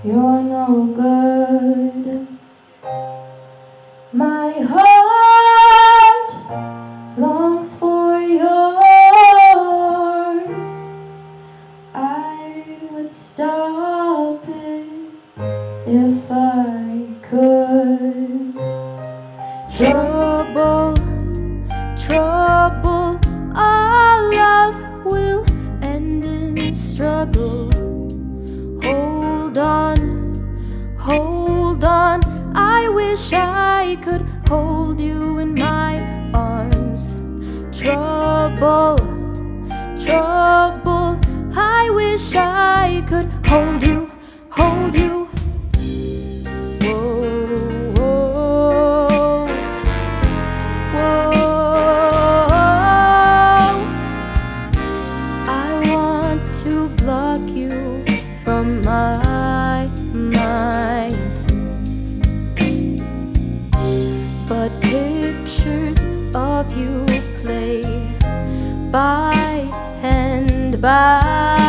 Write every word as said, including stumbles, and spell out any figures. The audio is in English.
you're no good. My heart longs for yours. I would stop it if I could. Trouble, trouble, our love will end in struggle. Hold on, hold on, I wish I could hold you in my arms. Trouble, trouble, I wish I could hold you, hold you. Block you from my mind, but pictures of you play by and by.